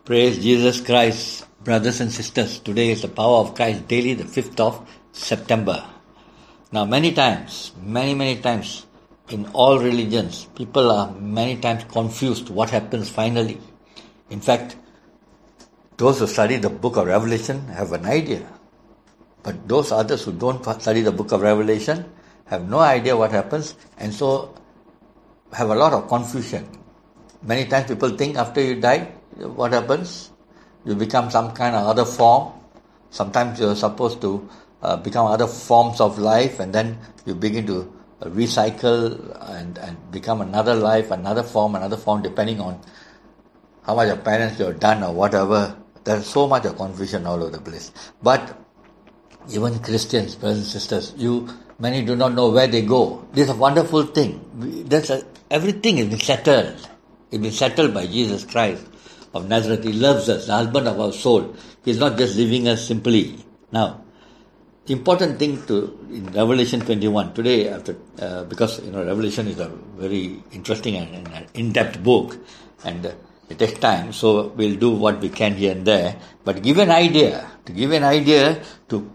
Praise Jesus Christ, brothers and sisters. Today is the Power of Christ Daily, the 5th of September. Now, many times, in all religions, people are many times confused what happens finally. In fact, those who study the book of Revelation have an idea. But those others who don't study the book of Revelation have no idea what happens, and so have a lot of confusion. Many times people think after you die, what happens? You become some kind of other form. Sometimes you're supposed to become other forms of life, and then you begin to recycle and become another life, another form, depending on how much of penance you have done or whatever. There's so much of confusion all over the place. But even Christians, brothers and sisters, many do not know where they go. This is a wonderful thing. Everything has been settled. It's been settled by Jesus Christ of Nazareth. He loves us, the husband of our soul. He's not just leaving us simply. Now, the important thing in Revelation 21 today, because Revelation is a very interesting and in-depth book, and it takes time, so we'll do what we can here and there. But to give an idea to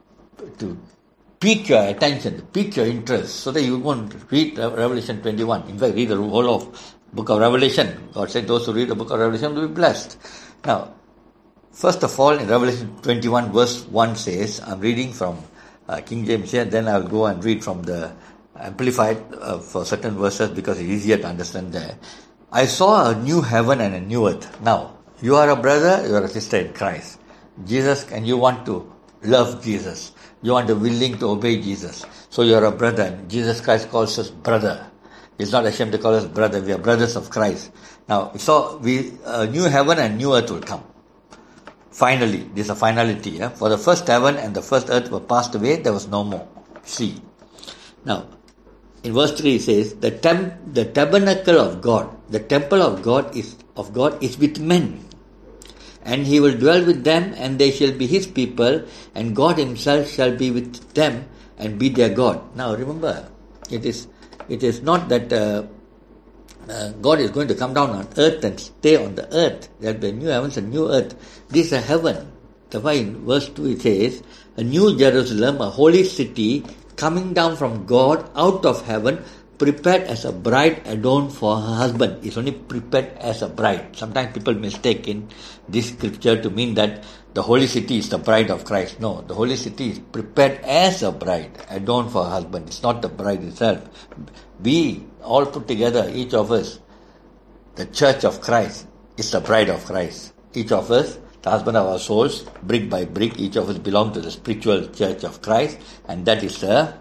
pique your attention, to pique your interest, so that you won't read Revelation 21. In fact, read the whole of book of Revelation. God said those who read the book of Revelation will be blessed. Now, first of all, in Revelation 21 verse 1 says, I'm reading from King James here, then I'll go and read from the Amplified for certain verses because it's easier to understand there. I saw a new heaven and a new earth. Now, you are a brother, you are a sister in Christ. Jesus, and you want to love Jesus. You want to willing to obey Jesus. So you are a brother, and Jesus Christ calls us brother. He's not ashamed to call us brother. We are brothers of Christ. Now, so a new heaven and new earth will come. Finally, this is a finality. Yeah? For the first heaven and the first earth were passed away, there was no more sea. Now, in verse 3 it says, the tabernacle of God, the temple of God is with men. And he will dwell with them, and they shall be his people, and God himself shall be with them and be their God. Now remember, it is not that God is going to come down on earth and stay on the earth. There will be a new heavens and new earth. This is a heaven. That's why in verse 2 it says, a new Jerusalem, a holy city, coming down from God out of heaven, prepared as a bride adorned for her husband. It's only prepared as a bride. Sometimes people mistake in this scripture to mean that the holy city is the bride of Christ. No, the holy city is prepared as a bride adorned for her husband. It's not the bride itself. We all put together, each of us, the church of Christ is the bride of Christ. Each of us, the husband of our souls, brick by brick, each of us belong to the spiritual church of Christ, and that is the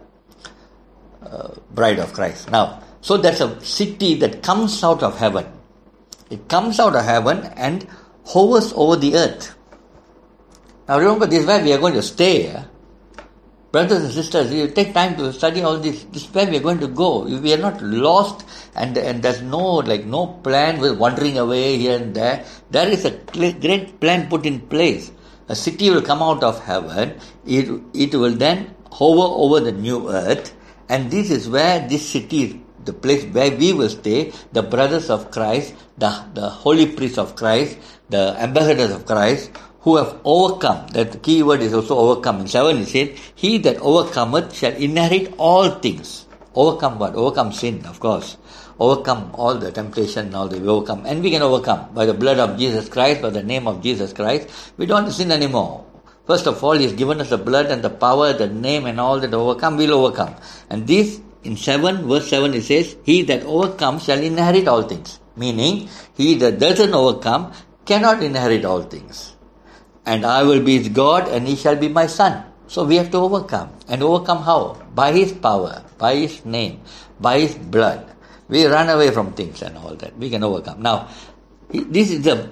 bride of Christ. Now, so that's a city that comes out of heaven. It comes out of heaven and hovers over the earth. Now remember, this is where we are going to stay. Brothers and sisters, you take time to study all this. This is where we are going to go. We are not lost, and there's no plan with wandering away here and there. There is a great plan put in place. A city will come out of heaven. It will then hover over the new earth. And this is where this city is, the place where we will stay, the brothers of Christ, the holy priests of Christ, the ambassadors of Christ, who have overcome. That the key word is also overcome. In 7 it says, he that overcometh shall inherit all things. Overcome what? Overcome sin, of course. Overcome all the temptation and all that we overcome. And we can overcome by the blood of Jesus Christ, by the name of Jesus Christ. We don't have to sin anymore. First of all, he has given us the blood and the power, the name and all that overcome, we'll overcome. And this, in verse 7, it says, he that overcomes shall inherit all things. Meaning, he that doesn't overcome cannot inherit all things. And I will be his God, and he shall be my son. So we have to overcome. And overcome how? By his power, by his name, by his blood. We run away from things and all that. We can overcome. Now, this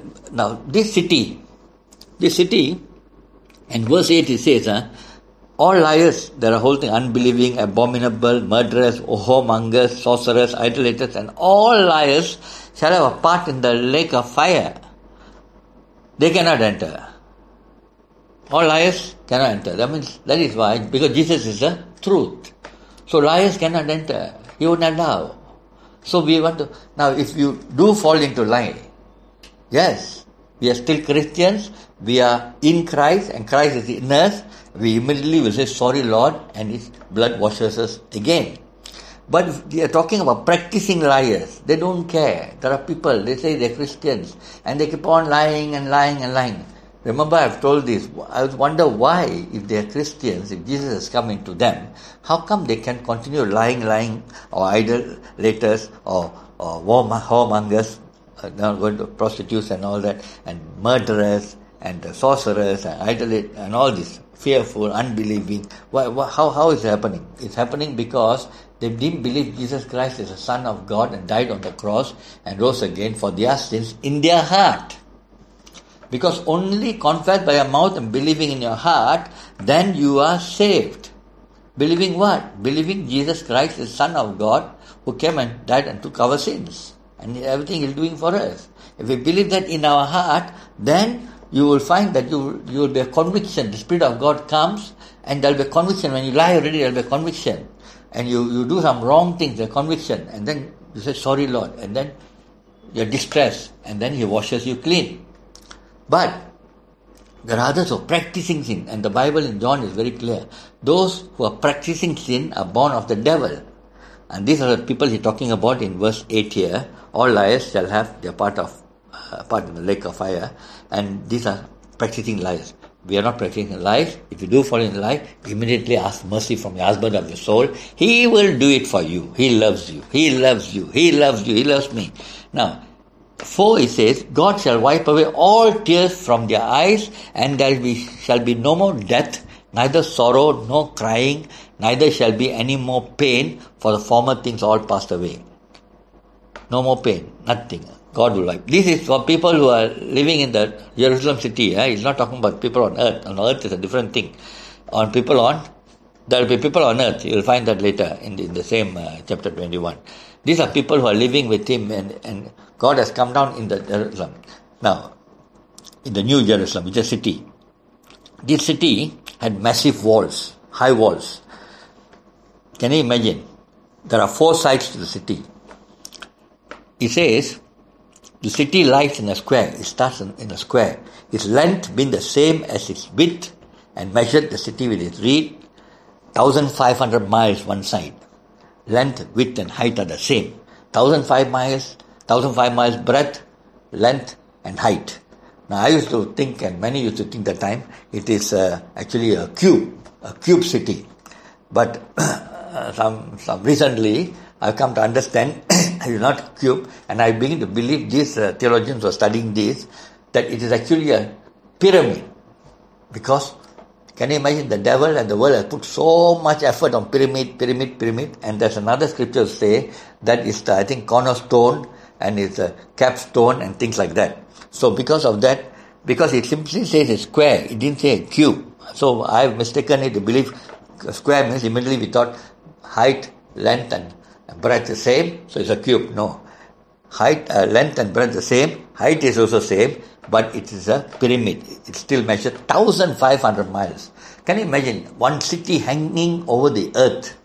city, and verse 8 it says, all liars, there are whole thing, unbelieving, abominable, murderers, whoremongers, sorcerers, idolaters, and all liars shall have a part in the lake of fire. They cannot enter. All liars cannot enter. That is why, because Jesus is the truth. So liars cannot enter. He would not allow. So we want to, now if you do fall into lie, yes, We are still Christians. We are in Christ and Christ is in us. We immediately will say, sorry Lord, and His blood washes us again. But they are talking about practicing liars. They don't care. There are people, they say they're Christians and they keep on lying and lying and lying. Remember, I've told this. I wonder why, if they are Christians, if Jesus has come into them, how come they can continue lying, or idolaters, or whoremongers, going to prostitutes and all that, and murderers, and sorcerers, and idolaters, and all this, fearful, unbelieving. How is it happening? It's happening because they didn't believe Jesus Christ is the Son of God and died on the cross and rose again for their sins in their heart. Because only confess by your mouth and believing in your heart, then you are saved. Believing what? Believing Jesus Christ is Son of God who came and died and took our sins. And everything He's doing for us. If we believe that in our heart, then you will find that you will be a conviction. The Spirit of God comes and there will be a conviction. When you lie already, there will be a conviction. And you do some wrong things, a conviction. And then you say, sorry Lord. And then you are distressed. And then He washes you clean. But there are others who are practicing sin, and the Bible in John is very clear. Those who are practicing sin are born of the devil. And these are the people He's talking about in verse 8 here. All liars shall have their part in the lake of fire. And these are practicing liars. We are not practicing lies. If you do fall in lie, immediately ask mercy from your husband of your soul. He will do it for you. He loves you. He loves you. He loves you. He loves me. Now, 4 it says, God shall wipe away all tears from their eyes, and there shall be no more death, neither sorrow, nor crying, neither shall be any more pain, for the former things all passed away. No more pain, nothing. God will wipe. This is for people who are living in the Jerusalem city. He's not talking about people on earth. On earth is a different thing. There will be people on earth. You will find that later in the same chapter 21. These are people who are living with Him, and God has come down in the Jerusalem. Now, in the New Jerusalem, which is a city. This city had massive walls, high walls. Can you imagine? There are 4 sides to the city. It says, the city lies in a square. It starts in a square. Its length being the same as its width, and measured the city with its reed, 1,500 miles one side. Length, width and height are the same. 1,005 miles breadth, length and height. Now I used to think, and many used to think that time, it is actually a cube city. But some recently I've come to understand it is not a cube, and I begin to believe these theologians who are studying this, that it is actually a pyramid. Because can you imagine, the devil and the world has put so much effort on pyramid, and there's another scripture say that is the, I think, cornerstone, and it's a capstone and things like that. So because of that, because it simply says a square, it didn't say a cube. So I've mistaken it to believe square means immediately we thought height, length and breadth the same, so it's a cube. No. Height, length and breadth the same, height is also same, but it is a pyramid. It still measures 1,500 miles. Can you imagine one city hanging over the earth,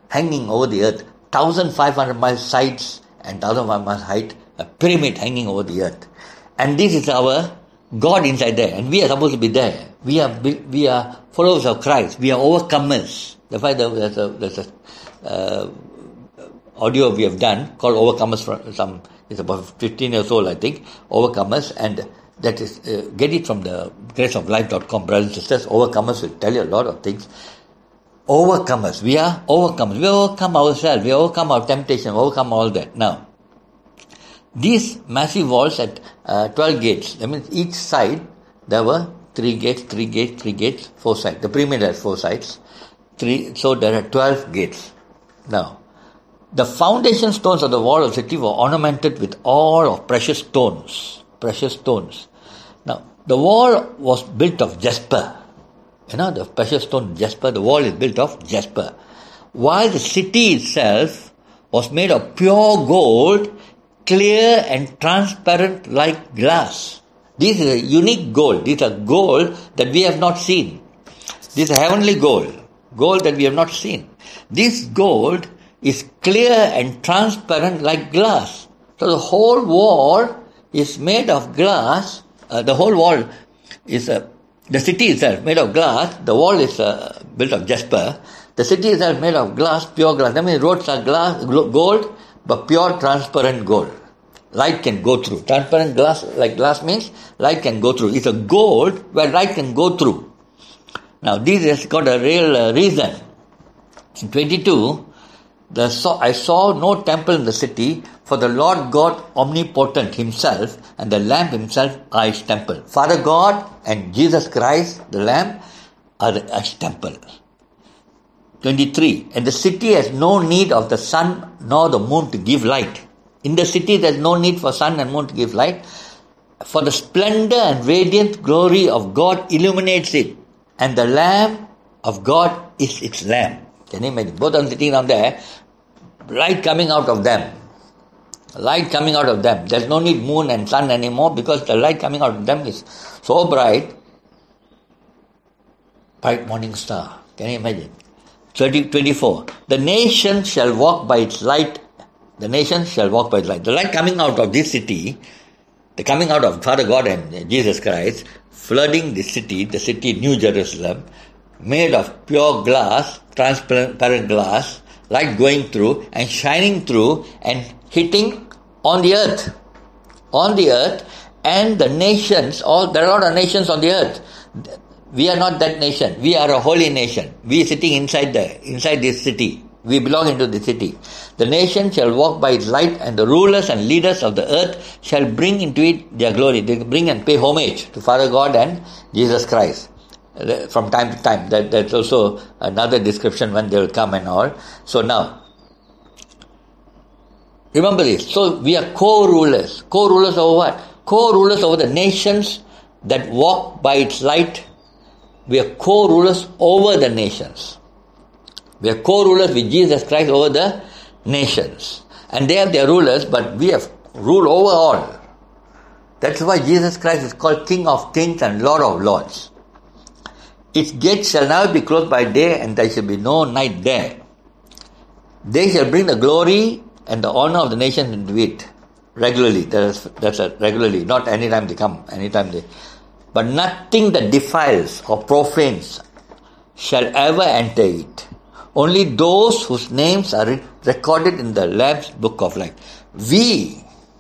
1,500 miles sides and 1,500 miles height, a pyramid hanging over the earth. And this is our God inside there, and we are supposed to be there. We are followers of Christ. We are overcomers. That's why there's a audio we have done called Overcomers. It's about 15 years old, I think. Overcomers, and that is get it from the graceoflife.com, brothers and sisters. Overcomers will tell you a lot of things. Overcomers. We are overcomers. We overcome ourselves. We overcome our temptation. Overcome all that. Now, these massive walls at 12 gates. That means each side there were 3 gates, 4 sides. The pyramid has 4 sides. So there are 12 gates. Now, the foundation stones of the wall of the city were ornamented with all of precious stones. Now, the wall was built of jasper. You know, the precious stone jasper, the wall is built of jasper. While the city itself was made of pure gold, clear and transparent like glass. This is a unique gold. These are gold that we have not seen. This is heavenly gold that we have not seen. This gold is clear and transparent like glass. So the whole wall is made of glass, The whole wall is the city itself made of glass. The wall is built of jasper. The city itself made of glass, pure glass. That means roads are glass, gold, but pure transparent gold. Light can go through. Transparent glass, like glass means light can go through. It's a gold where light can go through. Now, this has got a real reason. In 22, I saw no temple in the city, for the Lord God omnipotent himself and the Lamb himself are his temple. Father God and Jesus Christ, the Lamb, are his temple. 23. And the city has no need of the sun nor the moon to give light. In the city there is no need for sun and moon to give light, for the splendor and radiant glory of God illuminates it, and the Lamb of God is its lamp. Can you imagine? Both are sitting down there, light coming out of them. Light coming out of them. There's no need moon and sun anymore, because the light coming out of them is so bright. Bright morning star. Can you imagine? 24. The nation shall walk by its light. The nation shall walk by its light. The light coming out of this city, the coming out of Father God and Jesus Christ, flooding the city New Jerusalem, made of pure glass, transparent glass, light going through and shining through and hitting on the earth. On the earth, and the nations, there are a lot of nations on the earth. We are not that nation. We are a holy nation. We are sitting inside this city. We belong into the city. The nation shall walk by its light, and the rulers and leaders of the earth shall bring into it their glory. They bring and pay homage to Father God and Jesus Christ. From time to time. That's also another description when they will come and all. So now, remember this. So we are co-rulers. Co-rulers over what? Co-rulers over the nations that walk by its light. We are co-rulers over the nations. We are co-rulers with Jesus Christ over the nations. And they have their rulers, but we have rule over all. That's why Jesus Christ is called King of Kings and Lord of Lords. Its gates shall never be closed by day, and there shall be no night there. They shall bring the glory and the honor of the nations into it regularly. That's regularly, not anytime they come, but nothing that defiles or profanes shall ever enter it. Only those whose names are recorded in the Lamb's book of life. We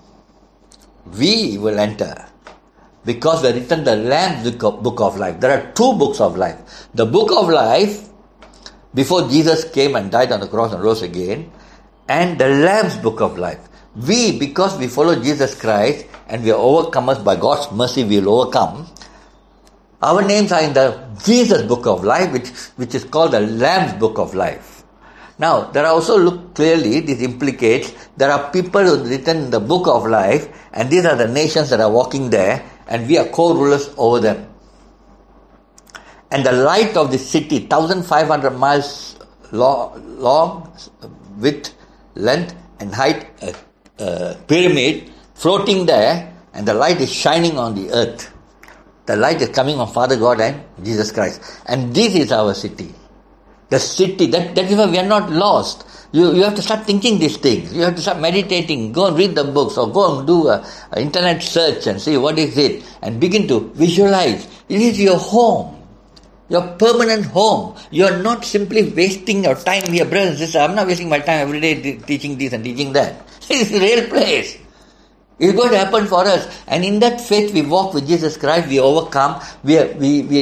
will enter, because we are written the Lamb's book of life. There are two books of life. The book of life, before Jesus came and died on the cross and rose again, and the Lamb's book of life. We, because we follow Jesus Christ and we are overcomers by God's mercy, we will overcome. Our names are in the Jesus book of life, which is called the Lamb's book of life. Now, there are also, look clearly, this implicates there are people who are written in the book of life, and these are the nations that are walking there, and we are co-rulers over them. And the light of the city, 1,500 miles long, width, length and height, pyramid, floating there, and the light is shining on the earth. The light is coming from Father God and Jesus Christ. And this is our city. The city, that is why we are not lost. You have to start thinking these things. You have to start meditating. Go and read the books, or go and do an internet search and see what is it, and begin to visualize. It is your home, your permanent home. You are not simply wasting your time here, brothers and sisters. I'm not wasting my time every day teaching this and teaching that. It's a real place. It's going to happen for us, and in that faith we walk with Jesus Christ. We overcome. We are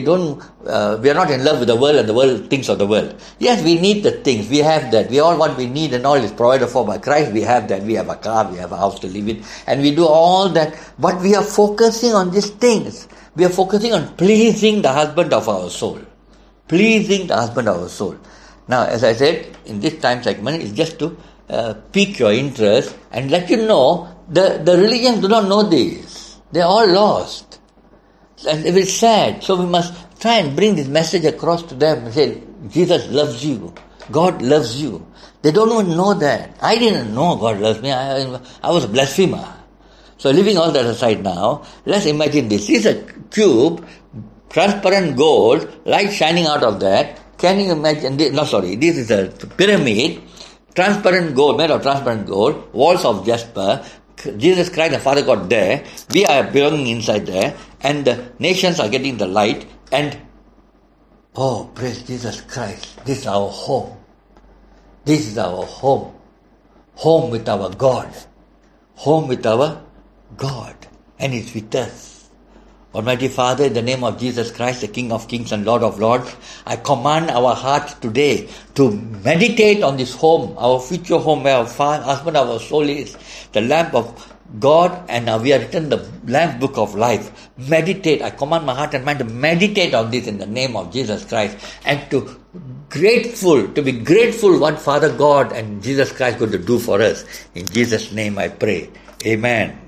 not in love with the world and the world thinks of the world. Yes, we need the things. We have that. We all what we need and all is provided for by Christ. We have that. We have a car. We have a house to live in, and we do all that. But we are focusing on these things. We are focusing on pleasing the husband of our soul. Pleasing the husband of our soul. Now, as I said in this time segment, it's just to pique your interest and let you know. The religions do not know this. They are all lost. And it is sad. So we must try and bring this message across to them and say, Jesus loves you. God loves you. They don't even know that. I didn't know God loves me. I was a blasphemer. So leaving all that aside now, let's imagine this. This is a cube, transparent gold, light shining out of that. Can you imagine this? No, sorry. This is a pyramid, transparent gold, made of transparent gold, walls of jasper, Jesus Christ, the Father God there, we are belonging inside there, and the nations are getting the light, and oh, praise Jesus Christ, this is our home. This is our home. Home with our God. Home with our God. And it's with us. Almighty Father, in the name of Jesus Christ, the King of Kings and Lord of Lords, I command our hearts today to meditate on this home, our future home where our husband, our soul is, the lamp of God, and we are written the Lamb Book of Life. Meditate. I command my heart and mind to meditate on this in the name of Jesus Christ, and to be grateful what Father God and Jesus Christ going to do for us. In Jesus' name I pray. Amen.